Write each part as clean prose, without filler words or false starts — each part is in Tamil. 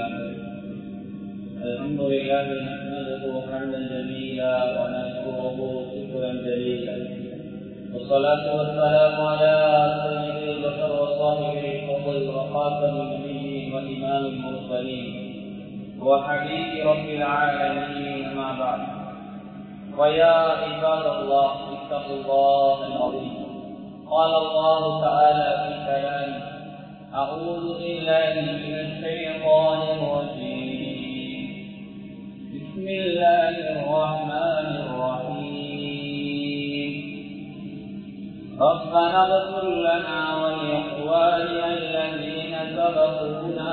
الحمد لله نحمده حمدا جميلا ونشكره شكرا جليلا والصلاة والسلام على سيد البشر وصاحب الفضل وخاتم النبيين وإمام المرسلين وحبيب رب العالمين ما بعد ويا عباد الله اتقوا الله العظيم قال الله تعالى في كلامه أعوذ بالله من الشيطان الرجيم بسم الله الرحمن الرحيم ربنا اغفر لنا ولإخواننا الذين سبقونا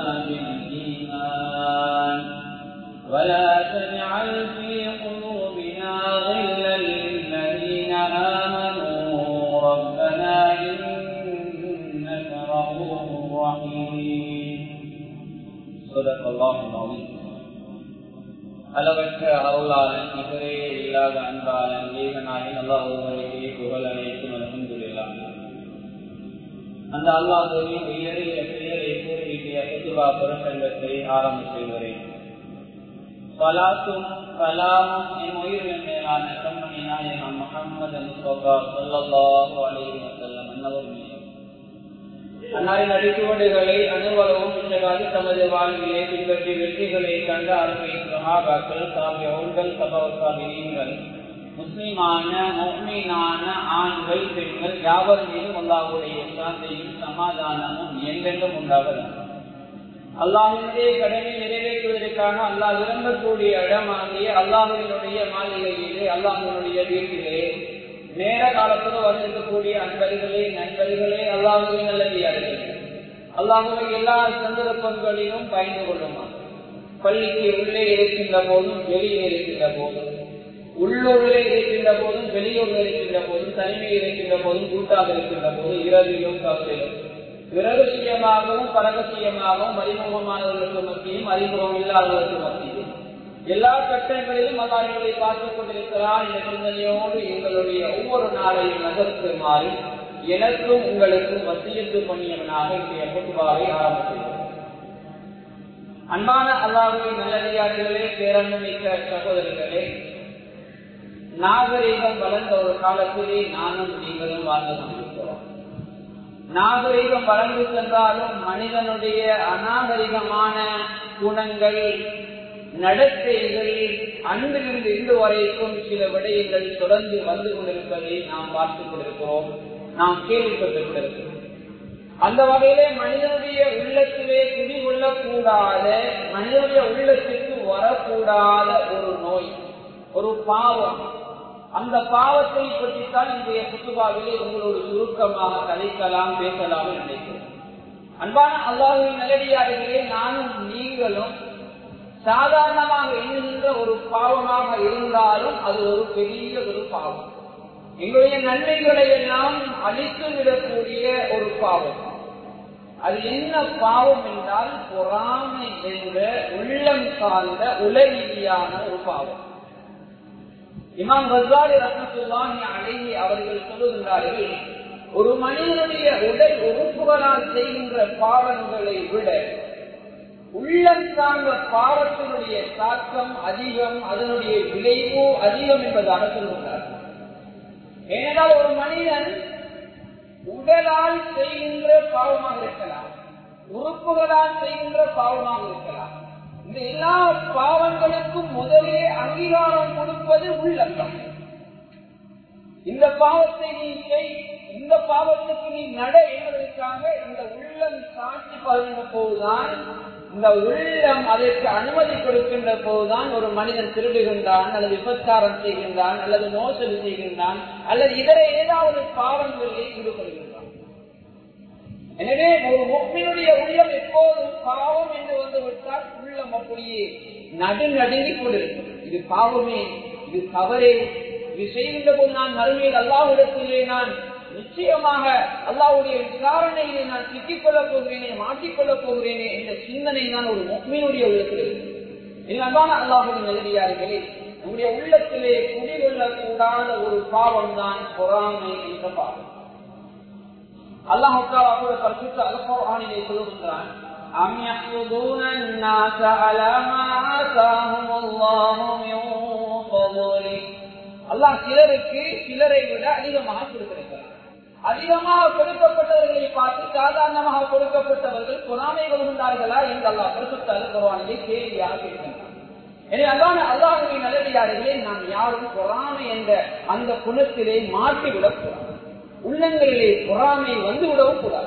بالإيمان ولا تجعل في قلوبنا غلا للذين آمنوا ربنا إنك رؤوف رحيم صدق الله العظيم. அளவற்ற அருளாளன் நிகரே இல்லாத அன்பாளன் ஏகனாயின் அல்லாஹ்வுக்கே புகழ் அனைத்தும் அல்ஹம்துலில்லாஹ். அந்த அல்லாஹ்வின் உயரிய பெயரை கூறிய குதுபா பிரசங்கத்தை ஆரம்பித்து வருகிறேன். ஸலாத்தும் ஸலாமும் என் உயிரின் மேலான கண்மணி நாயகம் முஹம்மது முஸ்தபா ஸல்லல்லாஹு அலைஹி வஸல்லம் அன்னவர் மீது அன்னாரின் அடிச்சுவடுகளை அனுபவமும் பின்னராக தமது வாழ்விலே பின்பற்றி வெற்றிகளை கண்ட அருமை சஹாபாக்கள் தாபிஊன்கள் தபவுத்தாபிஈன்கள் முஸ்லிமான முஃமினான ஆண்கள் பெண்கள் யாவர் மீதும் அல்லாஹ்வுடைய சாந்தியும் சமாதானமும் என்றென்றும் உண்டாவதாக. அல்லாஹ்வினுடைய கடமை நிறைவேற்றுவதற்காக அல்லாஹ் விரும்பக்கூடிய இடமாகிய அல்லாஹ்வினுடைய மாளிகையிலே அல்லாஹ்வினுடைய வீட்டிலே நேர காலத்தோடு வந்திருக்கக்கூடிய அன்பர்களே நண்பர்களே அல்லாஹ்வின் நல்லடியார்களே, அல்லாஹ்வை எல்லா சந்தர்ப்பங்களிலும் பயந்து கொள்ளுமா. பள்ளிக்கு உள்ளே இருக்கின்ற போதும் வெளியே இருக்கின்ற போதும், உள்ளூரிலே இருக்கின்ற போதும் வெளியூரில் இருக்கின்ற போதும், தனிமையில் இருக்கின்ற போதும், கூட்டாக இருக்கின்ற போதும், இரவிலும் பகலிலும், இரகசியமாகவும் பரகசியமாகவும் அறிமுகமானவர்களுக்கு மத்தியும் அறிமுகம் இல்லாதவர்களுக்கு மத்தியும் எல்லா கட்டங்களிலும் அல்லாஹ்வை பார்த்துக் கொண்டிருக்கிறார் என்ற சிந்தனையோடு எங்களுடைய ஒவ்வொரு நாளையும் நகர்த்துமாறு எனக்கும் உங்களுக்கும் வசியத்து பண்ணியவனாக இன்றைய குதுபாவை ஆரம்பிக்கிறோம். அன்பான அல்லாஹ்வின் நல்லடியார்களே, பேரன்புமிக்க சகோதரர்களே, நாகரீகம் வளர்ந்த ஒரு காலத்திலே நானும் நீங்களும் வாழ்ந்து கொண்டிருக்கிறோம். நாகரீகம் வளர்ந்து சென்றாலும் மனிதனுடைய அநாகரிகமான குணங்கள், நடத்தைகள், அன்பிலிருந்து இன்று வரைக்கும் சில விடயங்கள் தொடர்ந்து வந்து கொண்டிருப்பதை நாம் பார்த்துக் கொண்டிருக்கிறோம், நாம் கேள்விப்பட்டுக் கொண்டிருக்கிறோம். அந்த வகையிலே மனிதனுடைய உள்ளத்திலே குடிகொள்ளக்கூடாத, மனிதனுடைய உள்ளத்திற்கு வரக்கூடாத ஒரு நோய், ஒரு பாவம், அந்த பாவத்தை பற்றித்தான் இன்றைய குதுபாவிலே உங்களோடு சுருக்கமாக கலைக்கலாம், பேசலாம் நினைக்கிறோம். அன்பான அல்லாஹ்வின் நல்லடியார்களே, நானும் நீங்களும் சாதாரணமாக எண்ணுகின்ற ஒரு பாவமாக இருந்தாலும் அது ஒரு பெரிய ஒரு பாவம், எங்களுடைய நன்மைகளை எல்லாம் அழித்து விடக்கூடிய ஒரு பாவம். அது என்ன பாவம் என்றால் பொறாமை என்ற உள்ளம் சார்ந்த உலகியான ஒரு பாவம். இமாம் கஸ்ஸாலி ரஹ்மத்துல்லாஹி அலைஹி அவர்கள் சொல்லுகின்றார்கள், ஒரு மனிதனுடைய உடல் உறுப்புகளால் செய்கின்ற பாவங்களை விட உள்ளம் சார்ந்த பாவத்தினுடைய தாக்கம் அதிகம், அதனுடைய விளைவு அதிகம் என்பதாக சொல்லுகிறார்கள். ஏனென்றால் ஒரு மனிதன் உடலால் செய்கின்ற பாவமாக இருக்கலாம், உறுப்புகளால் செய்கின்ற பாவமாக இருக்கலாம். இந்த எல்லா பாவங்களுக்கும் முதலே அங்கீகாரம் கொடுப்பது உள்ளம். இந்த பாவத்தை நீ செய், இந்த பாவத்துக்கு நீ நட என்பதற்காக இந்த உள்ளம் சாட்சி பகிர்ந்த போதுதான், இந்த உள்ளம் அதற்கு அனுமதி கொடுக்கின்ற போதுதான் ஒரு மனிதன் திருடுகின்றான், அல்லது விபச்சாரம் செய்கின்றான், அல்லது மோசடி செய்கின்றான், அல்லது இதர ஏதாவது பாவங்களிலே ஈடுபடுகின்றான். எனவே ஒரு முஃமினுடைய உள்ளம் எப்போதும் பாவம் என்று வந்துவிட்டால் உள்ளம் அப்படியே நடுநடுங்கிக் கொண்டிருக்கும். இது பாவமே, இது தவறே, இது செய்கின்ற போது நான் மறுமையில் அல்லாஹ்விடத்திலே நான் நிச்சயமாக அல்லாஹ்வுடைய விசாரணையிலே நான் சிக்கிக் கொள்ளப் போகிறேனே, மாற்றிக்கொள்ளப் போகிறேனே என்ற சிந்தனை தான் ஒரு முஃமினுடைய உள்ளத்தில் இருக்கு. அன்பான அல்லாஹ்வின் நல்லடியார்களே, நம்முடைய உள்ளத்திலே குடிகொள்ளக்கூடாத ஒரு பாவம் தான் பொறாமை என்ற பாவம். அல்லாஹ் தஆலா கூட பரிசுத்த அல் குர்ஆனிலே சொல்லுகிறான், அம் யஹ்துன الناس على ما آتاهم الله من فضله. அல்லாஹ் சிலரை விட அதிகமாக கொடுத்திருக்கிறார். அதிகமாக கொடுக்கப்பட்டவர்களை பார்த்து சாதாரணமாக கொடுக்கப்பட்டவர்கள் பொறாமை கொள்கின்றார்களா என்று அல்லாஹ் பரிசுத்த குர்ஆனிலே கேள்வியாக கேட்கின்றார். எனவே அல்லாஹ்வின் நல்லடியார்களே, நாம் யாரும் பொறாமை என்ற அந்த குணத்திலே மாற்றிவிடக் கூடாது. உள்ளங்களிலே பொறாமை வந்துவிடவும் கூடாது.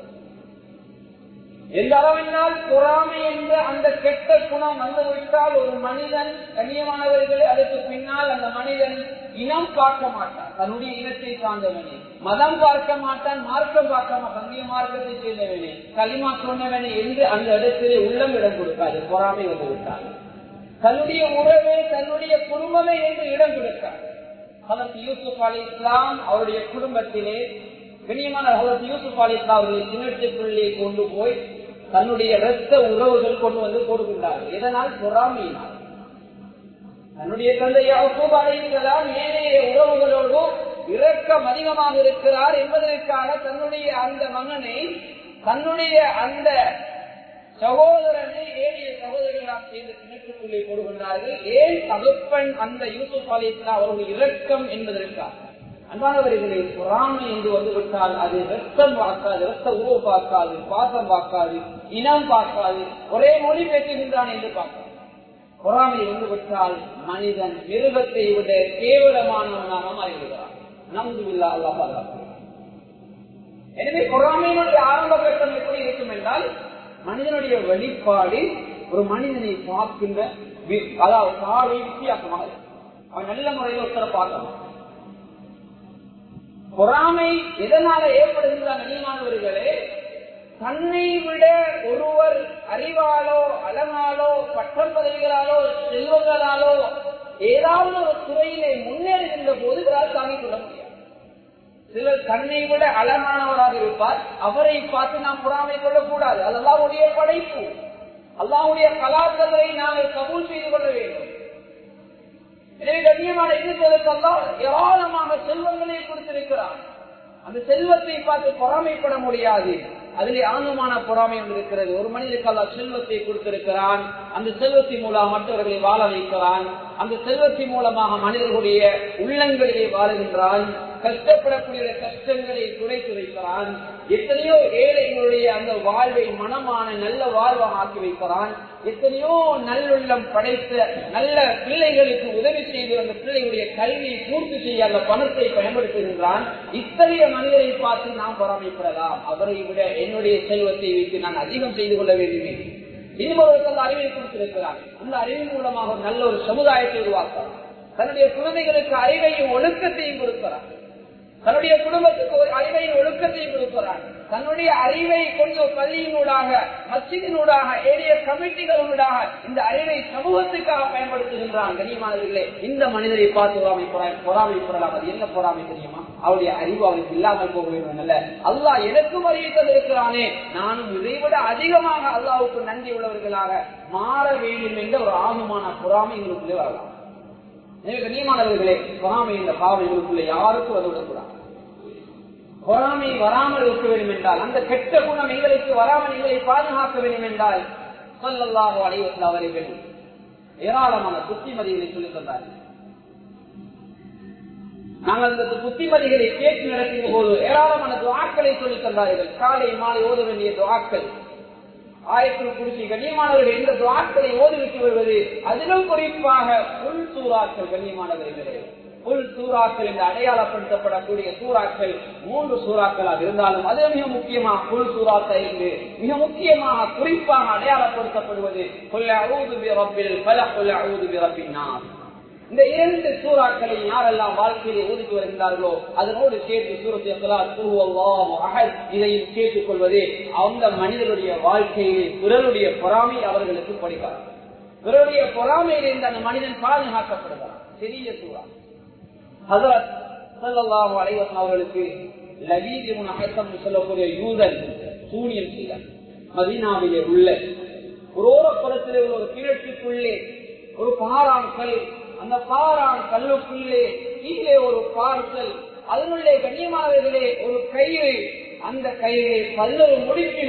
எந்த அளவினால் பொறாமை என்ற அந்த கெட்ட குணம் வந்துவிட்டால் ஒரு மனிதன், கண்ணியமானவர்களே, அதற்கு பின்னால் அந்த மனிதன் இனம் பார்க்க மாட்டான், தன்னுடைய இனத்தை சார்ந்தவனே, மதம் பார்க்க மாட்டான், மார்க்கம் பார்க்க மாட்டான், தன்னுடைய மார்க்கத்தை செய்தவனே, களிமா சொன்னவனே என்று அந்த இடத்திலே உள்ளம் இடம் கொடுக்காது. பொறாமை வந்துவிட்டால் தன்னுடைய உறவே, தன்னுடைய குடும்பமே என்று இடம் கொடுக்காது. ஹஜ்ரத் யூசுப் அலைஹிஸ்ஸலாம் அவருடைய குடும்பத்திலே கண்ணியமான ஹஜ்ரத் யூசுப் அலைஹிஸ்ஸலாம் அவர்களை கிணற்றுக்குள்ளே கொண்டு போய் தன்னுடைய இரத்த உறவுகள் கொண்டு வந்து கொடுக்கின்றார்கள். இதனால் பொறாமையினால் தன்னுடைய தந்தை யாக்கூப் அலைஹிஸ்ஸலாம் ஏனைய உறவுகளோடு இரக்கம் அதிகமாக இருக்கிறார் என்பதற்காக தன்னுடைய அந்த மகனை, தன்னுடைய அந்த சகோதரனை ஏனைய சகோதரர்களால் சேர்ந்து கிணற்றுக்குள்ளே கொடுக்கின்றார்கள். ஏன் தகப்பன் அந்த யூசுப் அலைஹிஸ்ஸலாம் அவர்கள் இரக்கம் என்பதற்காக. அன்பானவர்களே, பொறாமை என்று வந்துவிட்டால் அது ரத்தம் பார்க்காது, ரத்த உறவு பார்க்காது, பாசம் பார்க்காது, இனம் பார்க்காது, ஒரே மொழி பேசுகின்றான் என்று பார்க்காது. பொறாமை வந்துவிட்டால் மனிதன் மிருகத்தை விட கேவலமானவனாக மாறிவிடுகிறான். நம்துபில்லாஹ், அல்லாஹ் பாதுகாக்கிறான். எனவே பொறாமையினுடைய ஆரம்ப கட்டம் எப்படி இருக்கும் என்றால், மனிதனுடைய வெளிப்பாடு ஒரு மனிதனை பார்க்கின்ற அதாவது பார்வை வித்தியாசமாக இருக்கும். அவன் நல்ல முறையில் ஒருத்தர பார்க்கணும். பொறாமை எதனால ஏற்படுகின்ற கண்ணியமானவர்களே, தன்னை விட ஒருவர் அறிவாலோ, அழகாலோ, பட்டம் பதவிகளாலோ, செல்வங்களாலோ ஏதாவது ஒரு துறையிலே முன்னேறுகின்ற போது இவரால் தாங்கிக் கொள்ள முடியாது. சிலர் தன்னை விட அழகானவராக இருப்பார், அவரை பார்த்து நாம் பொறாமை கொள்ளக்கூடாது. அது அல்லாஹ்வுடைய படைப்பு, அல்லாஹ்வுடைய கலாச்சாரத்தை நாங்கள் கபூல் செய்து கொள்ள வேண்டும். எனவே கண்ணியமான இருப்பதற்கு அல்லாஹ் ஏராளமாக செல்வங்களை கொடுத்திருக்கிறார். அந்த செல்வத்தை பார்த்து பொறாமைப்பட முடியாது. அதிலே ஆழமான பொறாமை ஒன்று இருக்கிறது. ஒரு மனிதனுக்கு அல்லாஹ் செல்வத்தை கொடுத்திருக்கிறான், அந்த செல்வத்தின் மூலம் மற்றவர்களை வாழ வைக்கிறான், அந்த செல்வத்தின் மூலமாக மனிதர்களுடைய உள்ளங்களிலே வாழுகின்றான், கஷ்டப்படக்கூடிய கஷ்டங்களை குறைத்து வைக்கிறான், எத்தனையோ ஏழைகளுடைய அந்த வாழ்வை மனமான நல்ல வாழ்வாக ஆக்கி வைக்கிறான், எத்தனையோ நல்லுள்ளம் படைத்த நல்ல பிள்ளைகளுக்கு உதவி செய்து அந்த பிள்ளைகளுடைய கல்வியை பூர்த்தி செய்ய அந்த பணத்தை பயன்படுத்துகின்றான். இத்தகைய மனிதரை பார்த்து நாம் பொறாமைப்படலாம். அவரை விட என்னுடைய செல்வத்தை வைத்து நான் அதிகம் செய்து கொள்ள வேண்டுமே. இன்னொருவர்கள் அறிவை கொடுத்திருக்கிறார். அந்த அறிவின் மூலமாக ஒரு நல்ல ஒரு சமுதாயத்தை உருவாக்குறார். தன்னுடைய குழந்தைகளுக்கு அறிவையும் ஒழுக்கத்தையும் கொடுக்கிறார். தன்னுடைய குடும்பத்துக்கு ஒரு அறிவையும் ஒழுக்கத்தையும் கொடுக்கிறார். தன்னுடைய அறிவை கொஞ்சம் பள்ளியினூடாக, மஸ்ஜிதினூடாக, ஏரிய கமிட்டிகளூடாக இந்த அறிவை சமூகத்துக்காக பயன்படுத்துகின்றான். கண்ணியமானவர்களே, இந்த மனிதரை பார்த்து பொறாமைப்படலாம். அது என்ன பொறாமை தெரியுமா? அவருடைய அறிவு அவருக்கு இல்லாமல் போக வேண்டும் அல்ல. அல்லாஹ் எனக்கும் அறிவை தந்திருக்கிறானே, நானும் இதைவிட அதிகமாக அல்லாஹ்வுக்கு நன்றி உள்ளவர்களாக மாற வேண்டும் என்ற ஒரு ஆழமான பொறாமை எங்களுக்குள்ளே வரலாம். எனவே கண்ணியமானவர்களே, பொறாமை என்ற பாவம் எங்களுக்குள்ள யாருக்கும் வந்துவிடக்கூடாது. பொறாமை வராமல் இருக்க வேண்டும் என்றால், அந்த கெட்ட குணம் எங்களுக்கு வராமல் எங்களை பாதுகாக்க வேண்டும் என்றால், ஸல்லல்லாஹு அலைஹி வஸல்லம் அவர்கள் ஏராளமான புத்திமதிகளை சொல்லித் தந்தார்கள். நாங்கள் இந்த புத்திமதிகளை கேட்டு நடக்கும் போது ஏராளமான துஆக்களை சொல்லித் தந்தார்கள். காலை மாலை ஓத வேண்டிய துஆக்கள், ஆயத்துல் குர்சி. கண்ணியமானவர்கள், இந்த துஆக்களை ஓதிவிட்டு வருவது, அதிலும் குறிப்பாக புல் சூறாக்கள். கண்ணியமானவர்களே, புல் சூறாக்கள் என்று அடையாளப்படுத்தப்படக்கூடிய சூறாக்கள் 3 சூறாக்களாக இருந்தாலும் அது மிக முக்கியமாக புல் சூறாக்கள் என்று மிக முக்கியமாக குறிப்பாக அடையாளப்படுத்தப்படுவது குல் அஊது பிரப்பில் ஃபலக், குல் அஊது பிரப்பின் நாஸ். இந்த 2 சூறாக்களை யாரெல்லாம் வாழ்க்கையிலே ஓதிட்டு வருகிறார்களோ அதனோடு சேர்த்து சூரத்துல் இக்லாஸ், குல் ஹுவல்லாஹு அஹத் இதையும் சேர்த்துக் கொள்வது அந்த மனிதனுடைய வாழ்க்கையிலே பிறருடைய பொறாமை அவர்களுக்கு படிப்பார். பிறருடைய பொறாமையிலிருந்து அந்த மனிதன் பாதுகாக்கப்படுவார். சிறிய சூறா. ஹஜ்ரத் ஸல்லல்லாஹு அலைஹி வஸல்லம் அவர்களுக்கு லபீத் இப்னு ஹைஸம் சொல்லக்கூடிய யூதன் சூனியம் செய்தார். மதீனாவிலே உள்ள ஒரு ஓரப்புறத்திலே ஒரு கிணற்றுக்குள்ளே ஒரு பாறாங்கல், அந்த பாறான் கல்லுக்குள்ளே கீழே ஒரு பார்சல், அதனுள்ளே கண்ணியமானவர்களே ஒரு கயிறு, அந்த கயிறை 11 முடிப்புகள்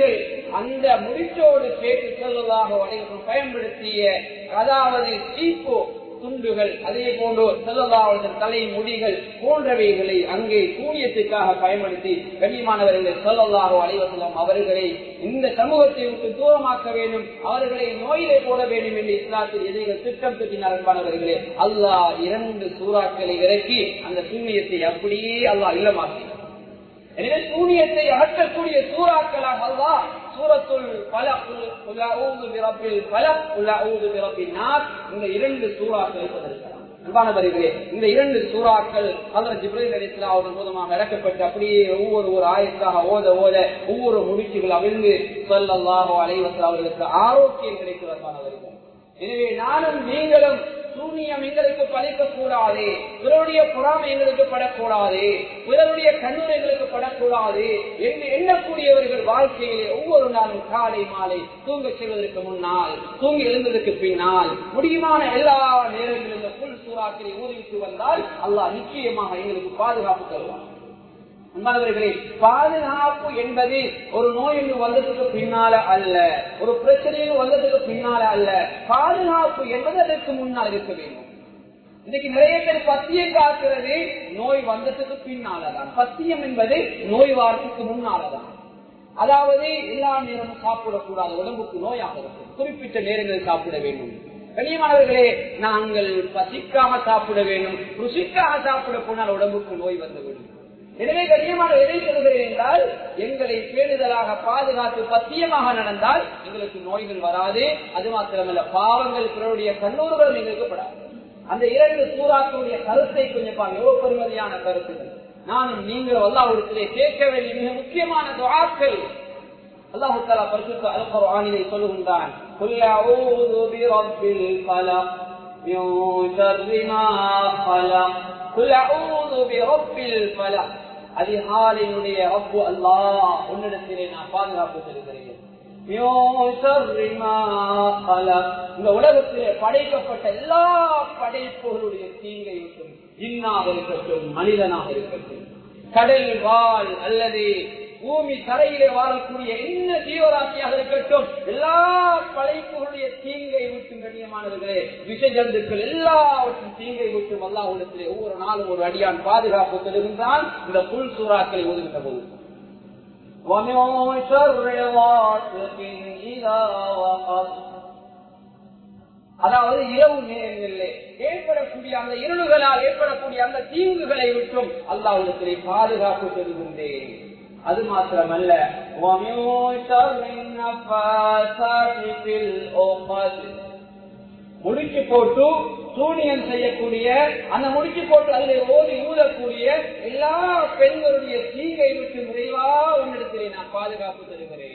அந்த முடிச்சோடு சேர்த்து ஸல்லல்லாஹு அலைஹி வஸல்லம் பயன்படுத்திய அதாவது சீப்பு துண்டுகள், அதே போன்று ஸல்லல்லாஹு அலைஹி வஸல்லம் தலை முடிகள் போன்றவைகளை அங்கே சூனியத்துக்காக பயன்படுத்தி கண்ணியமானவர்களை ஸல்லல்லாஹு அலைஹி வஸல்லம் அவர்களை இந்த சமூகத்தை விட்டு தூரமாக்க வேண்டும், அவர்களை நோயிலே போட வேண்டும் என்று இஸ்லாத்தில் எதிரிகள் திட்டம் தீட்டினார். அன்பானவர்களே, அல்லாஹ் 2 சூறாக்களை இறக்கி அந்த சூனியத்தை அப்படியே அல்லாஹ் இல்லமாக்கினார். எனவே சூனியத்தை அகற்றக்கூடிய சூறாக்களாக அல்லாஹ் சூரத்துல் ஃபலக், குல் அஊது பிரப்பில் ஃபலக், குல் அஊது பிரப்பின் நாஸ், இந்த 2 சூறாக்களை சொல்லியிருக்கிறார். அன்பானவர்களே, இந்த 2 சூறாக்கள் ஹஜ்ரத் ஜிப்ரீல் அலைஹிஸ்ஸலாம் அவர்கள் மூலமாக இறக்கப்பட்டு அப்படியே ஒவ்வொரு ஆயத்தாக ஓத ஒவ்வொரு முடிச்சுகள் அவிழ்ந்து ஸல்லல்லாஹு அலைஹி வஸல்லம் அவர்களுக்கு ஆரோக்கியம் கிடைக்கிறது. அன்பானவர்களே, எனவே நானும் நீங்களும் சூனியம் எங்களுக்கு பழிக்கக்கூடாது, பிறருடைய பொறாமை எங்களுக்கு படக்கூடாது, பிறருடைய கண்ணூர் எங்களுக்கு படக்கூடாது என்று எண்ணக்கூடியவர்கள் வாழ்க்கையிலே ஒவ்வொரு நாளும் காலை மாலை தூங்க செல்வதற்கு முன்னால், தூங்கி எழுந்ததற்கு பின்னால் முடியுமான எல்லா நேரங்களிலும் இந்த புல் சூறாக்களை ஊதிவிட்டு வந்தால் அல்லாஹ் நிச்சயமாக எங்களுக்கு பாதுகாப்பு தருவார். அன்பானவர்களே, பாதுகாப்பு என்பது ஒரு நோய் என்று வந்ததுக்கு பின்னால அல்ல, ஒரு பிரச்சனையில் வந்ததுக்கு பின்னால அல்ல, பாதுகாப்பு என்பது அதற்கு முன்னால் இருக்க வேண்டும். இன்னைக்கு நிறைய பேர் பத்தியம் காக்கிறது நோய் வந்ததுக்கு பின்னாலதான். பத்தியம் என்பது நோய் வாரத்துக்கு முன்னாலதான். அதாவது எல்லா நேரமும் சாப்பிடக்கூடாது, உடம்புக்கு நோயாக இருக்கும், குறிப்பிட்ட நேரங்களில் சாப்பிட வேண்டும். கண்ணியமானவர்களே, நாங்கள் பசிக்காக சாப்பிட வேண்டும், ருசிக்காக சாப்பிட போனால் உடம்புக்கு நோய் வந்துவிடும். எனவே கண்ணியமான எதை சொல்கிறேன் என்றால், எங்களை பேணுதலாக பாதுகாத்து பத்தியமாக நடந்தால் எங்களுக்கு நோய்கள் வராது. அது மாத்திரமல்ல, பாவங்கள் பிறருடைய கண்ணூர்கள் எங்களுக்கு படாது. அந்த 2 சூறாக்களுடைய கருத்தை கொஞ்சம் பாருங்க, எவ்வளவு பெருமதியான கருத்துக்கள். நானும் நீங்கள் அல்லாஹ்விடத்திலே கேட்க வேண்டிய மிக முக்கியமான துஆக்கள். அல்லாஹ் தஆலா பரிசுத்த அல் குர்ஆனிலே சொல்லுகின்றான், குல் அஊது பிரப்பில் ஃபலக் மின் ஷர்ரி மா ஃபலக், குல் அஊது பிரப்பில் ஃபலக், அதிகாலையினுடைய ரப்பு அல்லாஹ் உன்னிடத்திலே நான் பாதுகாப்பு தருகிறேன். இந்த உலகத்திலே படைக்கப்பட்ட எல்லா படைப்புகளுடைய தீங்கை இருக்கும், ஜின்னாக இருக்கட்டும், மனிதனாக இருக்கட்டும், கடல் வாழ் அல்லது பூமி தரையிலே வாழக்கூடிய என்ன ஜீவராசியாக இருக்கட்டும், எல்லா படைப்புகளுடைய தீங்கை விட்டும் கண்ணியமானவர்களே, விஷ ஜந்துக்கள் எல்லாவற்றும் தீங்கை விட்டும் அல்லாஹ்விடத்திலே ஒவ்வொரு நாளும் ஒரு அடியான் பாதுகாப்பு தருகின்றான். இந்த புல் சூறாக்களை ஓதுகின்ற போது அதாவது இரவு நேரங்களிலே ஏற்படக்கூடிய அந்த இருள்களால் ஏற்படக்கூடிய அந்த தீங்குகளை விட்டும் அல்லாஹ்விடத்திலே பாதுகாப்பு தருகின்றேன். அது மாத்திரமல்ல, முடிச்சு போட்டு சூனியம் செய்யக்கூடிய அந்த முடிச்சு போட்டு அதில் ஓடி ஊதக்கூடிய எல்லா பெண்களுடைய தீங்கை விட்டு நிறைவா உன்னிடத்திலே நான் பாதுகாப்பு தருகிறேன்.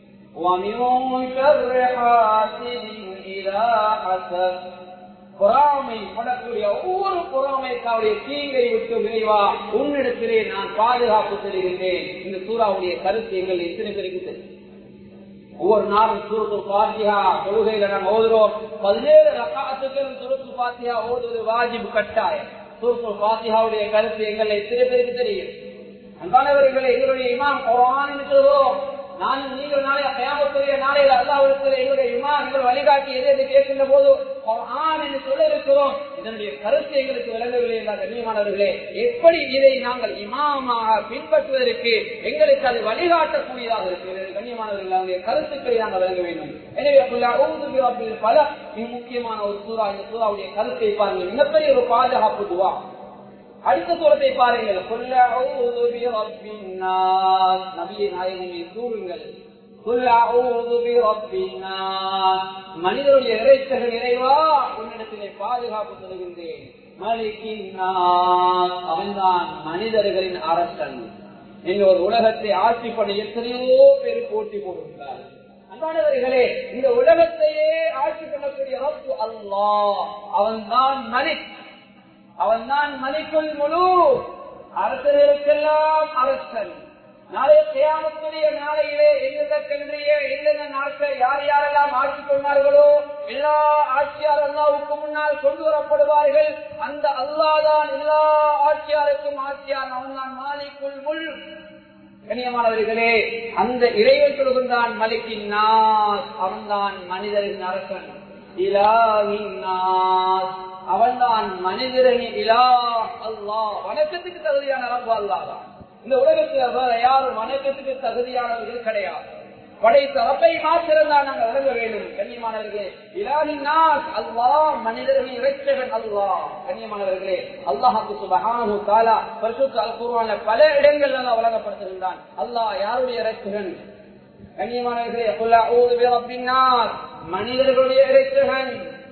பொறாமை படக்கூடிய ஒவ்வொரு பொறாமைக்காவுடைய தீங்கை விட்டு விரைவா உன்னிடத்திலே நான் பாதுகாப்பு தருகின்றேன். இந்த சூறாவுடைய கருத்து எங்கள் எத்தனை பேருக்கு தெரியும்? ஒவ்வொரு நாளும் சூரத்துல் ஃபாத்திஹா தொழுகையில நாங்கள் ஓதுறோம். 17 ரக்காத்துக்களும் சூரத்துல் ஃபாத்திஹா ஓதுவது வாஜிப், கட்டாயம். சூரத்துல் ஃபாத்திஹாவுடைய கருத்து எங்கள் எத்தனை பேருக்கு தெரியும்? அன்பானவர்களே, எங்களுடைய இமாம் குர்ஆன் சொல்றோம். நானும் நீங்கள் நாளைய கயாமத்துடைய நாளையில அல்லாஹ்விடத்திலே எங்களுடைய இமாம் எங்கள் வழிகாட்டி எதை கேட்கின்ற போது குர்ஆன் என்று சொல்ல இருக்கிறோம். இதனுடைய கருத்து எங்களுக்கு விளங்கவில்லை என்றால் கண்ணியமானவர்களே, எப்படி இதை நாங்கள் இமாமாக பின்பற்றுவதற்கு எங்களுக்கு அது வழிகாட்டக்கூடியதாக இருக்கிறது. கண்ணியமானவர்கள், அவருடைய கருத்துக்களை நாங்கள் விளங்க வேண்டும். எனவே பல மிக முக்கியமான ஒரு சூறா. இந்த சூறாவுடைய கருத்தை பாருங்கள், மிகப்பெரிய ஒரு பாதுகாப்பு துவா. அடுத்த சூரத்தை பாருங்கள், நபியை நாயகமே கூறுங்கள், மனிதனுடைய இறைச்சகள் இறைவா உன்னிடத்திலே பாதுகாப்பு தருகின்றேன். அவன்தான் மனிதர்களின் அரசன். ஒரு உலகத்தை ஆட்சி பண்ண எத்தனையோ பேர் போட்டி போடுகிறார். அன்பானவர்களே, இந்த உலகத்தையே ஆட்சி பண்ணக்கூடிய ரப்பு அல்லாஹ். அவன்தான் மலிக், அவன்தான் மலிக்குல் முலூக், அரசர்களுக்கெல்லாம் அரசன். நாளைய கியாமத்துடைய நாளையிலே எந்தெந்த நாட்கள் யார் யாரெல்லாம் ஆட்சி கொண்டார்களோ எல்லா ஆட்சியார் அல்லாஹ்வுக்கு முன்னால் கொண்டு வரப்படுவார்கள். அந்த அல்லாஹ் தான் எல்லா ஆட்சியாருக்கும் ஆட்சியார். அவன்தான் மாலிக்குல் முல்க். கண்ணியமானவர்களே, அந்த இறைவன் சொல்கின்றான் மலிக்கின் நாஸ், அவன்தான் மனிதரின் அரசன். இலாஹின் நாஸ், அவன்தான் மனிதரின் இலாஹ் அல்லாஹ். வணக்கத்துக்கு தகுதியான ரப்பு அல்லாஹ் தான். இந்த உலகத்தில் வேற யாரும் வணக்கத்துக்கு தகுதியானவர்கள் கிடையாது. படைத்த ரப்பை மாத்திரம் தான் நாங்கள் வழங்க வேண்டும். கண்ணியமானவர்களே, இலாஹின் நாஸ் அல்லாஹ், மனிதர்களின் இரட்சகன் அல்லாஹ். கண்ணியமானவர்களே, அல்லாஹ்வுக்கு சுப்ஹானஹு வ தஆலா பரிசுத்த அல் குர்ஆன்ல பல இடங்கள்ல அல்லாஹ் வழங்கப்படுத்துகின்றான். அல்லாஹ் யாருடைய இரட்சகன்? கண்ணியமானவர்களே, குல் அஊது பிரப்பின் நாஸ், மனிதர்களுடைய இரட்சகன்.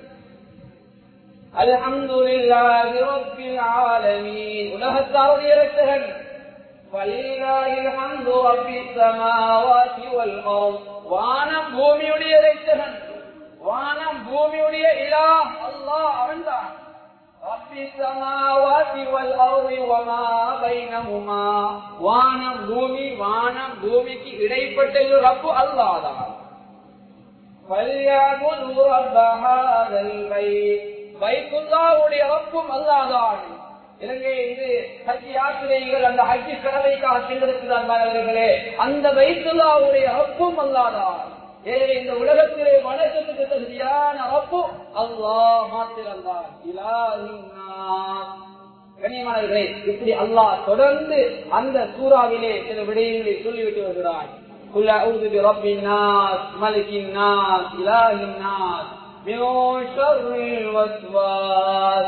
அல்ஹம்துலில்லாஹி ரப்பில் ஆலமீன், உலகத்தாருடைய இரட்சகன். வலில்லாஹில் ஹம்து ரப்பிஸ் ஸமாவாதி வல் அர்த், வானம் பூமியுடைய இரட்சகன். வானம் பூமியுடைய இலாஹ் அல்லாஹ், அவன்தான். ரப்பிஸ் ஸமாவாதி வல் அர்தி வமா பைனஹுமா, வானம் பூமி, வானம் பூமிக்கு இடைப்பட்ட ரப்பு அல்லாஹ் தான். ஃபல்யஅபுது ரப்ப ஹாதல் பைத், பைத்துல்லாஹ்வுடைய ரப்பும் அல்லாஹ் தான். இலங்கையிலிருந்து ஹஜ் யாத்திரைகள் அந்த ஹஜ் கடமைக்காக சென்றிருக்கிறார்களே, அந்த பைத்துல்லாஹ்வுடைய ரப்பும் அல்லாஹ் தான். எனவே இந்த உலகத்திலே வணக்கத்துக்கு தகுதியான ரப்பு அல்லாஹ் மாத்திரம்தான். இலாஹின் நாஸ். கண்ணியமானவர்களே, இப்படி அல்லாஹ் தொடர்ந்து அந்த சூறாவிலே சில விடயங்களை சொல்லிவிட்டு வருகிறான். குல் அஊது பிரப்பின் நாஸ், மலிக்கின் நாஸ், இலாஹின் நாஸ், மின் ஷர்ரில் வஸ்வாஸ்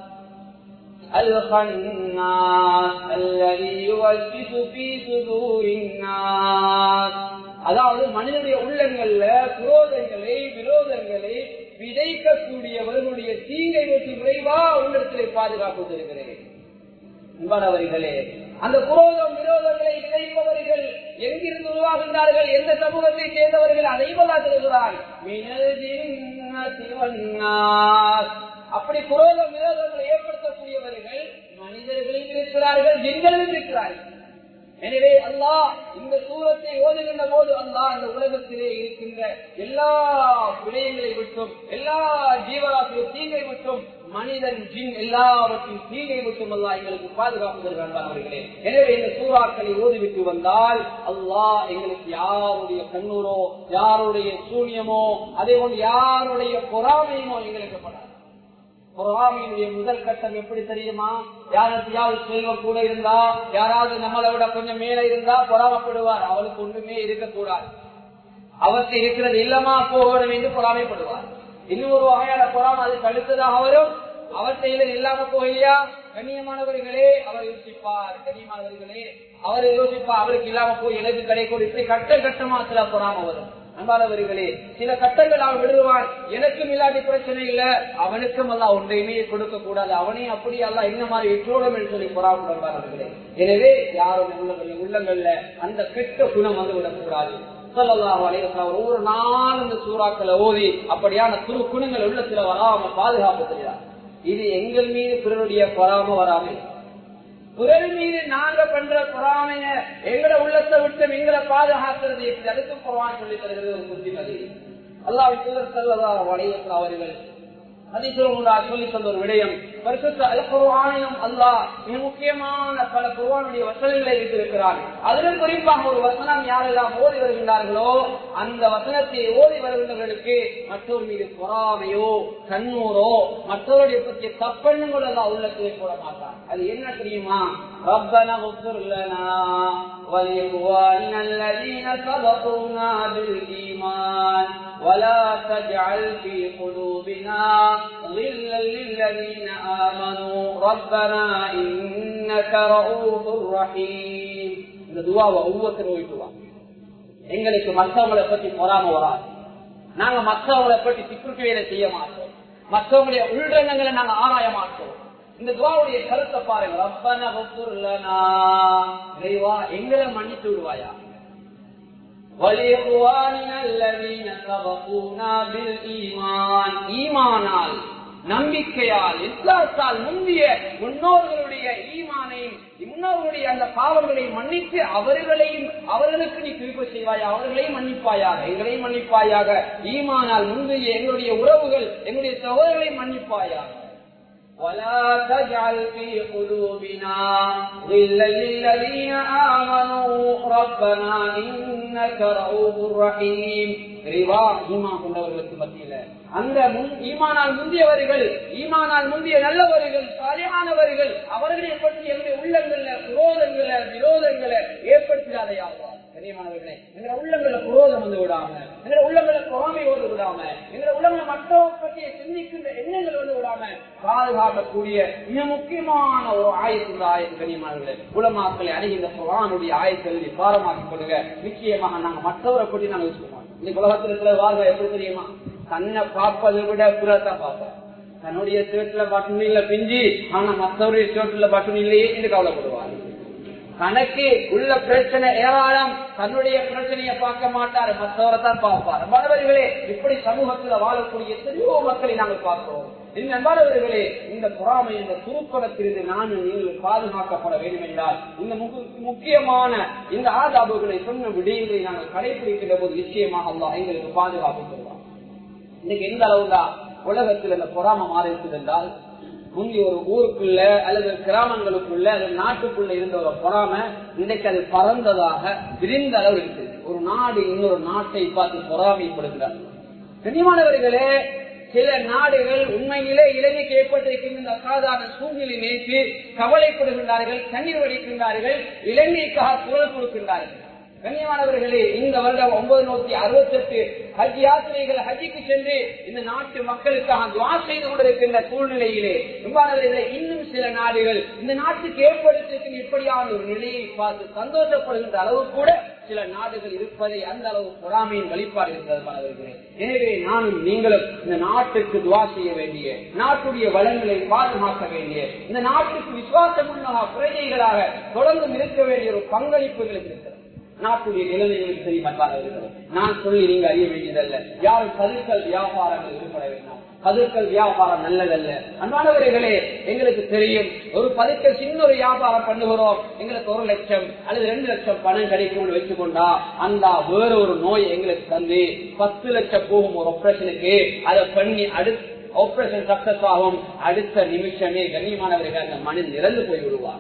الخناس الذي يوسوس في صدور الناس. அதாவது மனிதனுடைய உள்ளங்கள்ல குரோதங்களை, விரோதங்களை விதைக்கக்கூடியவர்களுடைய தீங்கை நோக்கி விரைவா உள்ளத்திலே பாதுகாப்பு தருகிறேன். அன்பானவர்களே, அந்த குரோதம் விரோதங்களை விதைப்பவர்கள் எங்கிருந்து உருவாகின்றார்கள், எந்த சமூகத்தை சேர்ந்தவர்கள், அதை தருகிறார். அப்படி குரோதம் விரோதங்களை ஏற்படுத்தக்கூடியவர்கள் மனிதர்களில் இருக்கிறார்கள், ஜின்களில் இருக்கிறார்கள். எனவே அல்லாஹ் இந்த சூரத்தை ஓதுகின்ற போது அல்லாஹ் இந்த உலகத்திலே இருக்கின்ற எல்லா விடயங்களை விட்டும், எல்லா ஜீவராசிய தீங்கை விட்டும், மனிதன் ஜின் எல்லாவற்றின் தீங்கை விட்டும் அல்லாஹ் எங்களுக்கு பாதுகாப்பு தருகிறார்களே. எனவே இந்த சூறாக்களை ஓதிவிட்டு வந்தால் அல்லாஹ் எங்களுக்கு யாருடைய கண்ணூரோ, யாருடைய சூன்யமோ, அதே போன்று யாருடைய பொறாமையுமோ எங்களுக்கு படாது. பொறாமையினுடைய முதல் கட்டம் எப்படி தெரியுமா? யாராவது செல்வம் கூட இருந்தா, யாராவது நம்மளை விட கொஞ்சம் மேல இருந்தா பொறாமப்படுவார். அவளுக்கு ஒன்றுமே இருக்கக்கூடாது, அவருக்கு இருக்கிறது இல்லமா போகணும் என்று பொறாமைப்படுவார். இன்னொரு வகையான பொறாமை அதுக்கு அடுத்ததாக வரும், அவர்கிட்ட இல்லாம போகலையா? கண்ணியமானவர்களே, அவர் யோசிப்பார். கண்ணியமானவர்களே, அவர் யோசிப்பார், அவருக்கு இல்லாம போய் எனக்கு கிடைக்கும். இப்படி கட்ட கட்டமா சில பொறாமை வரும். அன்பானவர்களே, சில கட்டங்கள் அவன் விடுவான், எனக்கும் இல்லாத பிரச்சனை இல்ல, அவனுக்கும் அல்ல ஒன்றையுமே கொடுக்க கூடாது, அவனே அப்படி அல்ல என்ன மாதிரி விற்றோடும் என்று சொல்லி பொறாமப்படுவார்களே. எனவே யாரும் உள்ளங்கள்ல அந்த கெட்ட குணம் வந்து விடக்கூடாது. ஒவ்வொரு நாள் இந்த சூறாக்களை ஓதி அப்படியான துரு குணங்கள் உள்ளத்துல வராம பாதுகாப்பு தெரியாது. இது எங்கள் மீது பிறருடைய பொறாம வராமல், பிறர் மீது நாங்க பண்ற பொறாமைய எங்களை உள்ளத்தை விட்டு எங்களை பாதுகாக்கிறது. அதுக்கு குர்ஆன் சொல்லி தருகிறது ஒரு புத்திமதி. அல்லாஹ் ஸல்லல்லாஹு அலைஹி வஸல்லம் அவர்கள் ஹதீஸில் சொல்லி தந்த ஒரு விடயம், பரிசுத்த அல் குர்ஆனிலும் அல்லாஹ் மிக முக்கியமான பல குர்ஆனுடைய வசனங்களை வைத்திருக்கிறார். அதிலும் குறிப்பாக ஒரு வசனம் யாரெல்லாம் ஓதி வருகின்றார்களோ அந்த வசனத்தை ஓதி வருகின்றவர்களுக்கு மற்றொரு மீது பொறாமையோ கண்ணூரோ மற்றவருடைய பற்றிய தப்பெண்ணங்கள் எல்லாம் உள்ளத்திலே போட மாட்டார். அது என்ன தெரியுமா? ரப்பனா உஃபிர் லனா வலிஇக்வானினா அல்லதீன சபகுனா பில் ஈமான் வலா தஜ்அல் ஃபீ குலூபினா غلا للذين آمنوا ربنا إنك رؤوف رحيم. இந்த துஆவை ஒவ்வொருத்தரும் ஓதிடுவா. எங்களுக்கு மற்றவங்களை பற்றி பொறாமை வராது, நாங்க மற்றவங்களை பற்றி சிக்குவேலை செய்ய மாட்டோம், மற்றவங்களுடைய உள்ரங்கங்களை நாங்க ஆராய மாட்டோம். இந்த துஆவுடைய கருத்தை பாருங்க. ரப்பனா உஃபிர் லனா, இறைவா எங்களை மன்னித்து விடுவாயா, வலிஇக்வானினா அல்லதீன சபகுனா பில் ஈமான், ஈமானால் நம்பிக்கையால் இஸ்லாத்தால் முந்திய முன்னோர்களுடைய ஈமானையும் முன்னோர்களுடைய அந்த பாவங்களை மன்னித்து அவர்களுக்கு நீ திருப்ப செய்வாயா, அவர்களையும் மன்னிப்பாயாக, எங்களையும் மன்னிப்பாயாக. ஈமானால் முந்தைய எங்களுடைய உறவுகள், எங்களுடைய சகோதரர்களை மன்னிப்பாயாக. ولا تجعل في قلوبنا غلا للذين آمنوا ربنا إنك رؤوف رحيم. ஈமான் கொண்டவர்களுக்கு மத்தியில அந்த ஈமானால் முந்தியவர்கள், ஈமானால் முந்திய நல்லவர்கள், சாலிஹானவர்கள், அவர்களை பற்றி எங்களுடைய உள்ளங்கள்ல குரோதங்களை விரோதங்களை ஏற்படுத்தாதையாவா. கண்ணியமானவர்களே, எங்களை உள்ளங்களை குரோதம் வந்து விடாம, எங்களை உள்ளங்களை பொறாமை வந்து விடாம, எங்களை உள்ளங்களை மற்றவர்கள் பற்றிய சிந்திக்கின்ற எண்ணங்கள் வந்து விடாம பாதுகாக்கக்கூடிய மிக முக்கியமான ஒரு ஆயத்து கண்ணியமானவர்களே, உலமாக்களை அணுகின்ற குர்ஆனுடைய ஆயத்தை பாரமாக்கிக் கொள்ளுங்க. நிச்சயமாக நாங்க மற்றவரை பற்றி நாங்கள் யோசிப்போம். இன்னைக்கு உலகத்தில் இருக்கிற வாழ்க்கை எப்படி தெரியுமா? தன்னை பார்ப்பதை விட புறத்தான் பார்ப்போம். தன்னுடைய சேட்டுல பட்டன் இல்ல பிஞ்சி, ஆனா மற்றவருடைய சேட்டுல பட்டன் இல்லையே என்று கவலைப்படுவார். தனக்கு உள்ள பிரச்சனை ஏராளம், தன்னுடைய பிரச்சனையை பார்க்க மாட்டார், மற்றவரை தான் பார்ப்பார். மாணவர்களே, இப்படி சமூகத்தில் வாழக்கூடிய எத்தனையோ மக்களை நாங்கள் பார்க்கிறோம். மாணவர்களே, இந்த பொறாமை, இந்த துருப்பணத்திலிருந்து நானும் நீங்கள் பாதுகாக்கப்பட வேண்டும் என்றால் இந்த முக்கியமான இந்த ஆதாபுகளை சொன்ன விடயங்களை நாங்கள் கடைபிடிக்கின்ற போது நிச்சயமாக அல்லாஹ் எங்களுக்கு பாதுகாப்பு தருவார். இன்னைக்கு எந்த அளவுதான் உலகத்தில் இந்த பொறாமை மாறி இருக்குது என்றால், முந்தி ஒரு ஊருக்குள்ள அல்லது கிராமங்களுக்குள்ள அல்லது நாட்டுக்குள்ள இருந்த ஒரு பொறாமை இன்றைக்கு அது பறந்ததாக விரிந்த அளவு இருக்குது. ஒரு நாடு இன்னொரு நாட்டை பார்த்து பொறாமைப்படுகிறார். கண்ணியமானவர்களே, சில நாடுகள் உண்மையிலே இலங்கைக்கு ஏற்பட்டிருக்கின்ற இந்த அசாதாரண சூழ்நிலை நேற்று கவலைப்படுகின்றார்கள், கண்ணீர் வடிக்கின்றார்கள், இலங்கைக்காக குரல் கொடுக்கின்றார்கள். கண்ணியமானவர்களே, இந்த வருடம் 968 ஹஜ் யாத்திரைகள் ஹஜ்ஜுக்கு சென்று இந்த நாட்டு மக்களுக்காக துஆ செய்து கொண்டிருக்கின்ற சூழ்நிலையிலே இன்னும் சில நாடுகள் இந்த நாட்டுக்கு ஏற்படுத்திருக்கின்ற இப்படியான ஒரு நிலையை பார்த்து சந்தோஷப்படுகின்ற அளவு கூட சில நாடுகள் இருப்பதை அந்த அளவு பொறாமையின் வெளிப்பாடு இருக்கிறது. எனவே நானும் நீங்களும் இந்த நாட்டுக்கு துஆ செய்ய வேண்டிய, நாட்டுடைய வளங்களை பாதுகாக்க வேண்டிய, இந்த நாட்டுக்கு விசுவாசமுள்ள பிரஜைகளாக தொடர்ந்து இருக்க வேண்டிய ஒரு பங்களிப்புகளுக்கு இருக்கிறது. நாட்டுடைய நிலைமைகளுக்கு தெரியுமாறு நான் சொல்லி நீங்க அறிய வேண்டியதல்ல. யாரும் கதிர்கள் வியாபாரங்கள் ஈடுபட வேண்டாம். பதுக்கல் வியாபாரம் நல்லதல்ல. அன்பானவர்களே, எங்களுக்கு தெரியும், ஒரு பதுக்கல் சின்ன ஒரு வியாபாரம் பண்ணுகிறோம், எங்களுக்கு 1 லட்சம் அல்லது 2 லட்சம் பணம் கிடைக்கும்னு வச்சுக்கொண்டா அந்த வேற ஒரு நோய் எங்களுக்கு தந்து 10 லட்சம் போகும் ஒரு ஆபரேஷனுக்கு அதை பண்ணி ஆபரேஷன் சக்சஸ் ஆகும். அடுத்த நிமிஷமே கண்ணியமானவர்கள் அந்த மனிதன் இறந்து போய் விடுவார்.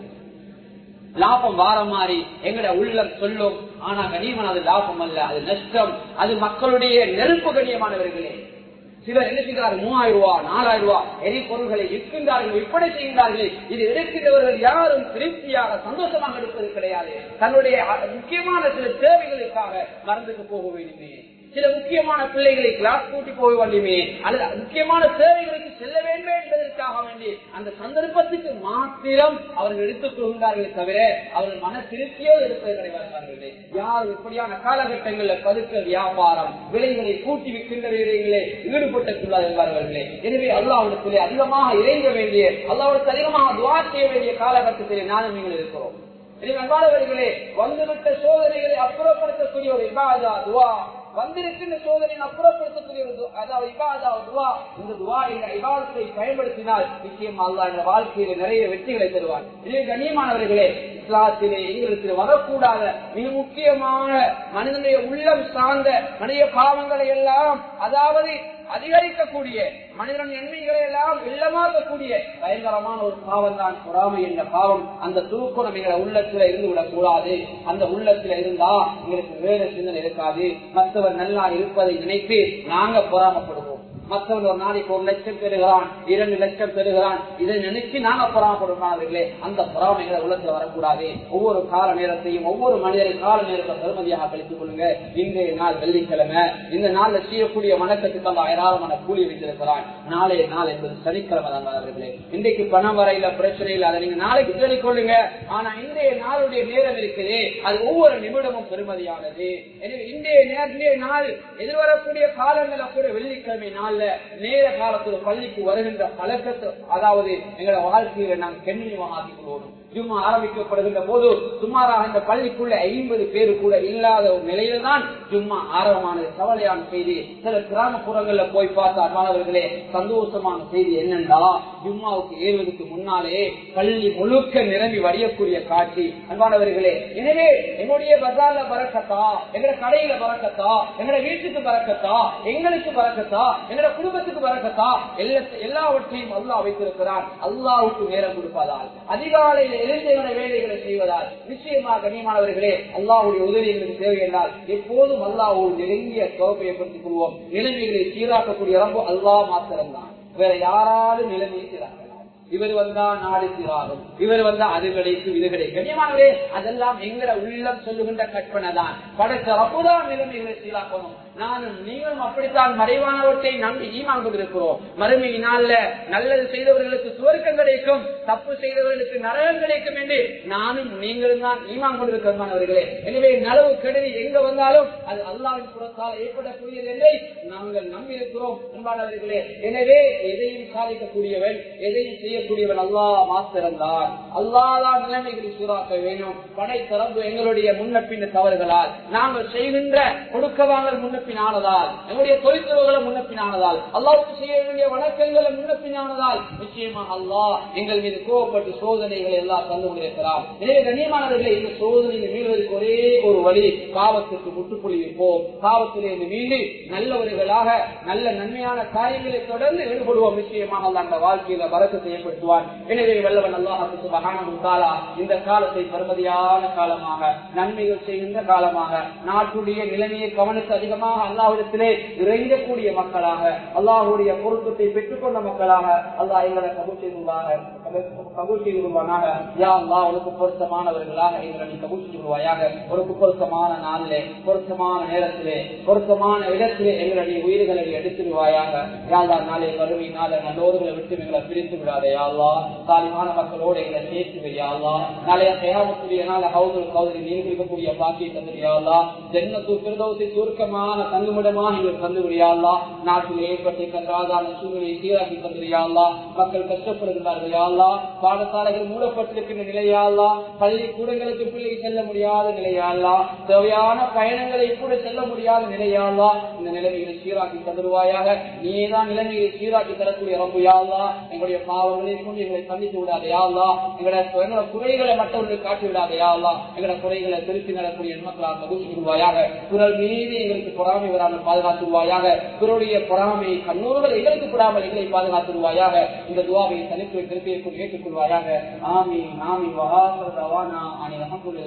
லாபம் வார மாதிரி எங்கட உள்ளம் சொல்லும், ஆனா கண்ணியமான அது லாபம் அல்ல, அது நஷ்டம், அது மக்களுடைய நெருப்பு. கண்ணியமானவர்களே, சிலர் என்ன செய்கிறார்கள், 3000 ரூபாய் 4000 ரூபாய் எரிபொருள்களை விற்கின்றார்கள், விற்பனை செய்கின்றார்கள். இது எடுக்கின்றவர்கள் யாரும் திருப்தியாக சந்தோஷமாக எடுப்பது கிடையாது. தன்னுடைய முக்கியமான சில தேவைகளுக்காக மறந்துட்டு போக வேண்டுமே, சில முக்கியமான பிள்ளைகளை கிளாஸ் கூட்டி போக வேண்டுமே, அல்லது முக்கியமான சேவைகளுக்கு செல்ல வேண்டும் என்பதற்காக வேண்டி அந்த சந்தர்ப்பத்துக்கு மாத்திரம் அவர்கள் எடுத்துக் கொள்கின்றார்களே தவிர அவர்கள் மன திருப்தியோ எடுப்பது கிடையாது. யார் இப்படியான காலகட்டங்களில் பதுக்கல் வியாபாரம் விலைகளை கூட்டி விற்கின்ற விலைகளை ஈடுபட்டுள்ளார்களே. எனவே அல்லாஹ்விடத்திலே அதிகமாக இறைங்க வேண்டிய, அல்லாஹ்விடத்தில் அதிகமாக துஆ செய்ய வேண்டிய காலகட்டத்திலே நானும் நீங்கள் இருக்கிறோம். அன்பானவர்களே, வந்துவிட்ட சோதனைகளை அப்புறப்படுத்தக்கூடிய ஒரு இபாதா துஆ, வந்திருக்கின்ற சோதனை அப்புறப்படுத்தக்கூடிய அதாவது இபாதா துஆ. இந்த துஆ இந்த இபாதத்தை பயன்படுத்தினால் நிச்சயம் அல்லாஹ் இந்த வாழ்க்கையில நிறைய வெற்றிகளை தருவார். எனவே கண்ணியமானவர்களே, இஸ்லாத்திலே எங்களுக்கு வரக்கூடாத மிக முக்கியமான மனிதனுடைய உள்ளம் சார்ந்த மனித பாவங்களை எல்லாம், அதாவது அதிகரிக்கக்கூடிய மனிதன் எண்ணெய்களை எல்லாம் இல்லமாக்கக்கூடிய பயங்கரமான ஒரு பாவம் தான் பொறாமை என்ற பாவம். அந்த துருக்குணம் எங்களை உள்ளத்துல இருந்து விடக் கூடாது. அந்த உள்ளத்துல இருந்தா எங்களுக்கு வேற சிந்தனை இருக்காது. மற்றவர் நல்லா இருப்பதை நினைத்து நாங்க பொறாமப்படுவோம். மற்றவர்கள் ஒரு நாளைக்கு 1 லட்சம் பெறுகிறான், 2 லட்சம் பெறுகிறான், இதை நினைச்சு நாங்க பொறாமப்படுவார்களே, அந்த பொறாமைகளை உள்ளத்துல வரக்கூடாது. ஒவ்வொரு கால நேரத்தையும் ஒவ்வொரு மனிதரின் கால நேரத்தை பெருமதியாக கழித்துக் கொள்ளுங்க. இன்றைய நாள் வெள்ளிக்கிழமை, இந்த நாள்ல செய்யக்கூடிய வணக்கத்துக்கு அந்த ஏராளமான கூலி வைத்திருக்கிறான். நாளைய நாள் என்பது சனிக்கிழமை தான் அவர்களே. இன்றைக்கு பணம் வரையில பிரச்சனை இல்லை, அதை நீங்க நாளைக்கு சொல்லிக் கொள்ளுங்க. ஆனா இன்றைய நாளுடைய நேரம் இருக்குது, அது ஒவ்வொரு நிமிடமும் பெருமதியானது. எனவே இன்றைய நாள் எதிர்வரக்கூடிய காலங்களை கூட வெள்ளிக்கிழமை நாள் நேர காலத்துல பள்ளிக்கு வருகின்ற பழக்கத்தை, அதாவது எங்களை வாழ்க்கையில நாங்கள் கண்ணியமாக ஆக்கிக் கொள்வோம். ஜும்மா ஆரம்பிக்கப்படுகின்ற போது சுமாராக இந்த பள்ளிக்குள்ள 50 பேரு கூட இல்லாத ஒரு நிலையில தான் ஜும்மா ஆரம்பமானது. கவலையான செய்தி. சில கிராமப்புறங்கள்ல போய் பார்த்த மாணவர்களே, சந்தோஷமான செய்தி என்னன்னா, ஜும்மாவுக்கு ஏறுவதற்கு முன்னாலே பள்ளி முழுக்க நிரம்பி வடியக்கூடிய காட்சி. அன்பானவர்களே, எனவே எங்களுடைய பஜார்ல பறக்கத்தா, எங்க கடையில பறக்கத்தா, எங்க வீட்டுக்கு பறக்கத்தா, எங்களுக்கு பறக்கத்தா, எங்க குடும்பத்துக்கு பறக்கத்தா, எல்லாவற்றையும் அல்லாஹ் வைத்திருக்கிறான். அல்லாஹ்வுக்கு நேரம் கொடுப்பதால், அதிகாலையில் எழுந்த வேலைகளை செய்வதால் நிச்சயமாக கண்ணியமானவர்களே அல்லாஹ்வுடைய உதவி எங்களுக்கு தேவை என்றால் எப்போதும் அல்லாஹ்வோடு நெருங்கிய தொடர்பை ஏற்படுத்திக் கொள்வோம். நிலைமைகளை சீராக்கக்கூடிய ரப்பு அல்லாஹ் மாத்திரம்தான். வேற யாராலும் நிலைமையை சீராக்கலாம். இவர் வந்தா நாடு சீராகும், இவர் வந்தா அது கிடைக்கும், இது கிடைக்கும். கண்ணியமானவர்களே, அதெல்லாம் எங்கட உள்ளம் சொல்லுகின்ற கற்பனை தான். படைத்த ரப்புதான் நிலைமைகளை சீராக்கணும். நானும் நீங்களும் அப்படித்தான் மறைவானவற்றை நம்பி ஈமான் கொண்டிருக்கிறோம். மறுமை நாள்ல நல்லது செய்தவர்களுக்கு சுவர்க்கம் கிடைக்கும், தப்பு செய்தவர்களுக்கு நரகம் கிடைக்கும் என்று நானும் நீங்களும் தான் ஈமான் கொண்டிருக்கிறவர்களே. எனவே நலவு கெடுதி எங்க வந்தாலும் அது அல்லாஹ்வின் புறத்தால் ஏற்படக்கூடியது என்றை நாங்கள் நம்பி இருக்கிறோம் அன்பானவர்களே. எனவே எதையும் சாதிக்கக்கூடியவன், எதையும் செய்யக்கூடியவன் அல்லாஹ் மாத்திரம்தான். அல்லாஹ் தான் நிலைமைகளை சீராக்க வேண்டும். படைத்த ரப்பு எங்களுடைய முன்ன பின்ன தவறுகளால், நாங்கள் செய்கின்ற கொடுக்க வாங்கல் முன்ன பின்னானதால், எங்களுடைய தொழிற்சல்களை முன்னப்பினானதால், அல்லாஹ்வுக்கு செய்ய வேண்டிய வணக்கங்களை முன்னப்பினானதால் நிச்சயமாக அல்லாஹ் எங்கள் மீது கோபப்பட்டு சோதனைகளை எல்லாம் தந்து கொண்டிருக்கிறார். எனவே கண்ணியமானவர்களை, இந்த சோதனையை மீள்வதற்கு ஒரே ஒரு வழி, பாவத்திற்கு முற்றுப்புள்ளி வைப்போம். பாவத்திலிருந்து மீண்டு நல்லவர்களாக நல்ல நன்மையான காரியங்களை தொடர்ந்து ஈடுபடுவோம். நிச்சயமாக அல்லாஹ் அந்த வாழ்க்கையில பரக்கத்தை ஏற்படுத்துவான். எனவே வல்லவன் அல்லாஹ் சுப்ஹானஹு வ தஆலா இந்த காலத்தை பெருமதியான காலமாக, நன்மைகள் செய்கின்ற காலமாக, நாட்டுடைய நிலைமையை கவனித்து அதிகமாக அல்லாஹ்விடத்திலே இறைங்கக்கூடிய மக்களாக, அல்லாஹ்வுடைய பொருத்தத்தை பெற்றுக் கொண்ட மக்களாக அல்லாஹ் எங்களை கபூல் செய்வானாக. யா அல்லாஹ், உனக்கு பொருத்தமானவர்களாக எங்களை நீ கபூல் செய்வாயாக. உனக்கு பொருத்தமான நாளிலே, பொருத்தமான நேரத்திலே, பொருத்தமான இடத்திலே எங்களை நீ உயிர்களை எடுத்துடுவாயாக. யா அல்லாஹ், நாளை வறுமை நாள நல்லோர்களை விட்டு எங்களை பிரித்து விடாதே. யா அல்லாஹ், சாலிமான மக்களோடு எங்களை சேர்த்து வை. யா அல்லாஹ், நாளைய கியாமத்துடைய நாள ஹவுதுல் கௌதரி நீர் குடிக்கக்கூடிய பாக்கியை தந்து. யா அல்லாஹ், ஜன்னத்துல் ஃபிர்தௌஸை சுருக்கமான தங்குமிடமாக எங்களுக்கு தந்து விடியா அல்லாஹ். நாட்டில் ஏற்பட்ட கன்றாதான சூழ்நிலையை சீராக்கி தந்து. யா அல்லாஹ், மக்கள் கஷ்டப்படுகிறார்கள். யா அல்லாஹ், பாடசாலைகள் மூடப்பட்டிருக்கின்ற நிலையா அல்லாஹ், பள்ளி கூடங்களுக்கு பிள்ளைகள் செல்ல முடியாத நிலையா அல்லாஹ், தேவையான பயணங்களை கூட செல்ல முடியாத நிலையா அல்லாஹ், இந்த நிலைமைகளை சீராக்கி தந்துருவாயாக. நீதான் நிலைமையை சீராக்கி தரக்கூடிய ரப்பு. யா அல்லாஹ், எங்களுடைய பாவங்களை கொண்டு எங்களை சந்தித்து விடாதே. யா அல்லாஹ், எங்களோட குறைகளை மற்றவர்களுக்கு காட்டி விடாதே. யா அல்லாஹ், எங்களோட குறைகளை திருப்பி நடக்கூடிய மக்களாக கபூல் குரல் மீது எங்களுக்கு பொறாமை வராமல் பாதுகாத்துருவாயாக. பிறருடைய பொறாமை கண்ணூர்கள் எங்களுக்கு கூடாமல் எங்களை பாதுகாத்துருவாயாக. இந்த துவாவை தனித்துவ திருப்பியை ஏற்றுக்கொள்வாயாக. ஆமீன் ஆமீன்.